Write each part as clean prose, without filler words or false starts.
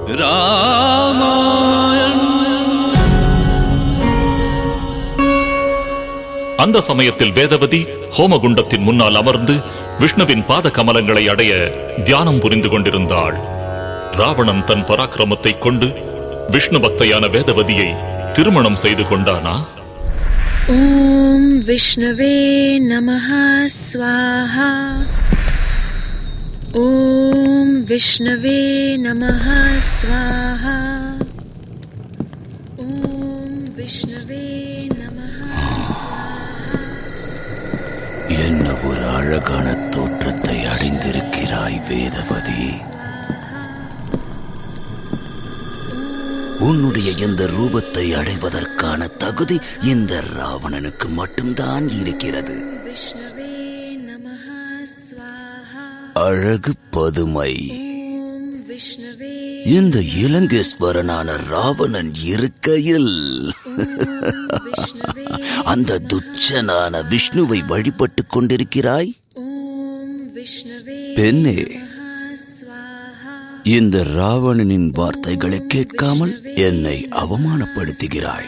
அந்த சமயத்தில் வேதவதி ஹோமகுண்டத்தின் முன்னால் அமர்ந்து விஷ்ணுவின் பாத கமலங்களை அடைய தியானம் புரிந்து கொண்டிருந்தாள். ராவணன் தன் பராக்கிரமத்தை கொண்டு விஷ்ணு பக்தையான வேதவதியை திருமணம் செய்து கொண்டானா? ஓம் விஷ்ணவே நமஹ ஸ்வாஹா. ஓம் விஷ்ணவே நமஹ ஸ்வாஹா. ஓம் விஷ்ணவே நமஹ ஸ்வாஹா. என்ன ஒரு அழகான தோற்றத்தை அடைந்திருக்கிறாய் வேதவதி. உன்னுடைய இந்த ரூபத்தை அடைவதற்கான தகுதி இந்த ராவணனுக்கு மட்டும்தான் இருக்கிறது. அழகு பதுமை, இந்த இலங்கேஸ்வரனான ராவணன் இருக்கையில் அந்த துச்சனான விஷ்ணுவை வழிபட்டு கொண்டிருக்கிறாய். பெண்ணே, இந்த ராவணனின் வார்த்தைகளை கேட்காமல் என்னை அவமானப்படுத்துகிறாய்.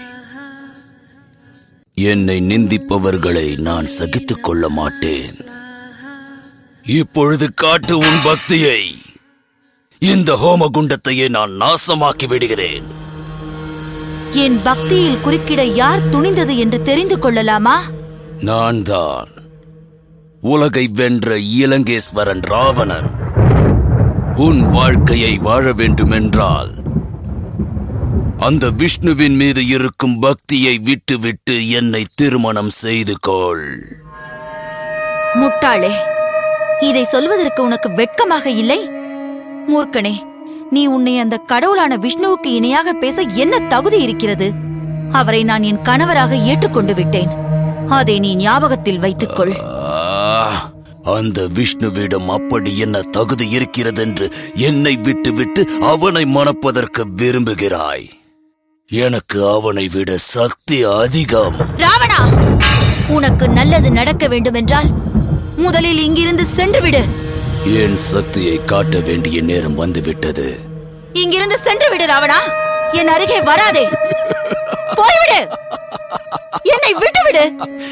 என்னை நிந்திப்பவர்களை நான் சகித்துக் கொள்ள மாட்டேன். இப்பொழுது காட்டு உன் பக்தியை. இந்த ஹோமகுண்டத்தையே நான் நாசமாக்கி விடுகிறேன். என் பக்தியில் குறுக்கிட யார் துணிந்தது என்று தெரிந்து கொள்ளலாமா? நான் தான் உலகை வென்ற இலங்கேஸ்வரன் ராவணன். உன் வாழ்க்கையை வாழ வேண்டுமென்றால் அந்த விஷ்ணுவின் மீது இருக்கும் பக்தியை விட்டுவிட்டு என்னை திருமணம் செய்து கொள். முட்டாளே, இதை சொல்வதற்கு உனக்கு வெட்கமாக இல்லை? மூர்க்கனே, நீ உன்னை அந்த கடவுளான விஷ்ணுவுக்கு இணையாக பேச என்ன தகுதி இருக்கிறது? அவரை நான் என் கணவராக ஏற்றுக்கொண்டு விட்டேன். அதை நீ ஞாபகத்தில் வைத்துக்கொள். அந்த விஷ்ணுவிடம் அப்படி என்ன தகுதி இருக்கிறது என்று என்னை விட்டுவிட்டு அவனை மணப்பதற்கு விரும்புகிறாய்? எனக்கு அவனை விட சக்தி அதிகம். ராவணா, உனக்கு நல்லது நடக்க வேண்டுமென்றால் முதலில் இங்கிருந்து சென்று விடு. என் சக்தியை காட்ட வேண்டிய நேரம் வந்துவிட்டது. இங்கிருந்து சென்று விடு ராவணா. என் அருகே வராதே. போய்விடு. என்னை விட்டுவிடு.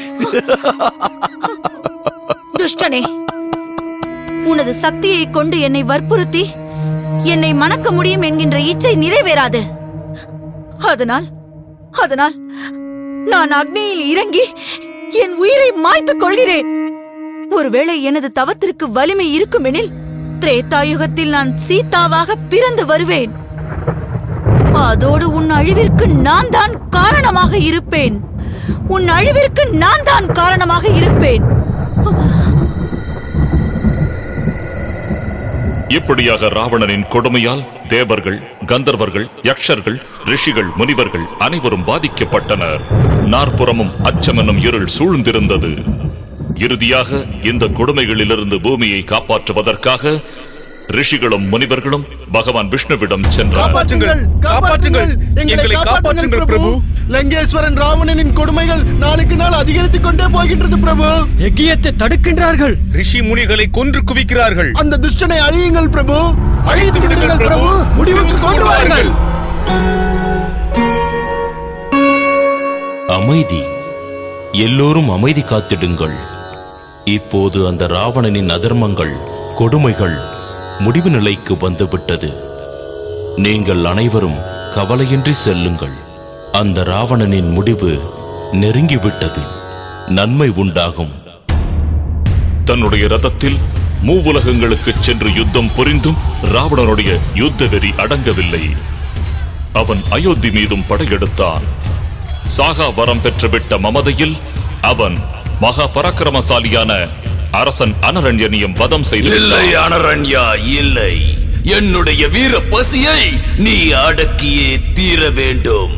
துஷ்டனே, உனது சக்தியை கொண்டு என்னை வற்புறுத்தி என்னை மணக்க முடியும் என்கின்ற இச்சை நிறைவேறாது. அதனால் நான் அக்னியில் இறங்கி என் உயிரை மாய்த்துக் கொள்கிறேன். ஒருவேளை எனது தவத்திற்கு வலிமை இருக்குமெனில் திரேதாயுகத்தில் நான் சீதாவாக பிறந்து வருவேன். அதோடு உன் அழிவிற்கு நான் தான் காரணமாக இருப்பேன். உன் அழிவிற்கு நான் தான் காரணமாக இருப்பேன். இப்படியாக ராவணனின் கொடுமையால் தேவர்கள், கந்தர்வர்கள், யக்ஷர்கள், ரிஷிகள், முனிவர்கள் அனைவரும் பாதிக்கப்பட்டனர். நாற்புறமும் அச்சமெனும் இருள் சூழ்ந்திருந்தது. இறுதியாக இந்த கொடுமைகளிலிருந்து பூமியை காப்பாற்றுவதற்காக ரிஷிகளும் முனிவர்களும் பகவான் விஷ்ணுவிடம் சென்றார்கள். பிரபு, லங்கேஸ்வரன் ராவணனின் கொடுமைகள் நாளுக்கு நாள் அதிகரித்துக் கொண்டே போகின்றது பிரபு. யஜ்ஞத்தை தடுக்கின்றார்கள். ரிஷி முனிகளை கொன்று குவிக்கிறார்கள். அந்த துஷ்டனை அழியுங்கள் பிரபு. அழித்து விடுங்கள் பிரபு. முடிவுக்கு கொண்டு வாருங்கள். அமைதி. எல்லோரும் அமைதி காத்திடுங்கள். இப்போது அந்த ராவணனின் அதர்மங்கள், கொடுமைகள் முடிவு நிலைக்கு வந்துவிட்டது. நீங்கள் அனைவரும் கவலையின்றி செல்லுங்கள். அந்த ராவணனின் முடிவு நெருங்கிவிட்டது. நன்மை உண்டாகும். தன்னுடைய ரதத்தில் மூவுலகங்களுக்கு சென்று யுத்தம் புரிந்தும் ராவணனுடைய யுத்த வெறி அடங்கவில்லை. அவன் அயோத்தி மீதும் படையெடுத்தான். சாகா வரம் பெற்றுவிட்ட மமதையில் அவன் மகா பராக்கிரமசாலியான அரசன் அனரண்யனையும் வதம் செய்து. இல்லை அனரண்யா, இல்லை. என்னுடைய வீர பசியை நீ அடக்கியே தீர வேண்டும்.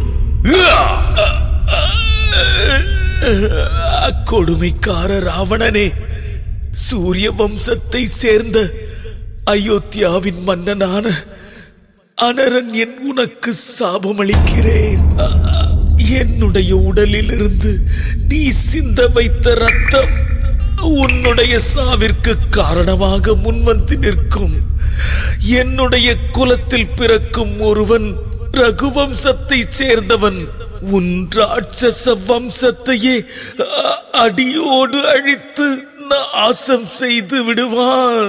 கொடுமைக்கார ராவணனே, சூரிய வம்சத்தை சேர்ந்த அயோத்தியாவின் மன்னனான அனரண்யன் உனக்கு சாபமளிக்கிறேன். என்னுடைய உடலில் இருந்து நீ சிந்த வைத்த ரத்தம் உன்னுடைய சாவிற்கு காரணமாக முன்வந்து நிற்கும். என்னுடைய குலத்தில் பிறக்கும் ஒருவன் ரகுவம்சத்தை சேர்ந்தவன் உன் ராட்சச வம்சத்தையே அடியோடு அழித்து நாசம் செய்து விடுவான்.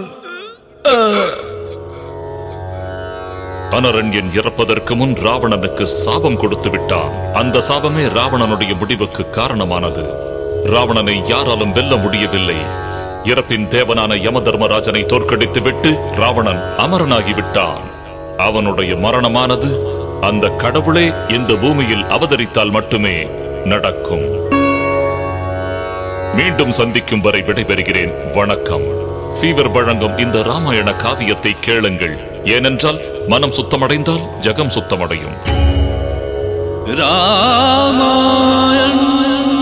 அனரண்யன் இறப்பதற்கு முன் ராவணனுக்கு சாபம் கொடுத்து விட்டான். அந்த சாபமே ராவணனுடைய முடிவுக்கு காரணமானது. ராவணனை யாராலும் வெல்ல முடியவில்லை. இறப்பின் தேவனான யமதர்மராஜனை தோற்கடித்து விட்டு ராவணன் அமரனாகிவிட்டான். அவனுடைய மரணமானது அந்த கடவுளே இந்த பூமியில் அவதரித்தால் மட்டுமே நடக்கும். மீண்டும் சந்திக்கும் வரை விடைபெறுகிறேன். வணக்கம். ஃபீவர் வழங்கும் இந்த ராமாயண காவியத்தை கேளுங்கள். ஏனென்றால் மனம் சுத்தமடைந்தால் ஜகம் சுத்தமடையும். ராமாயணம்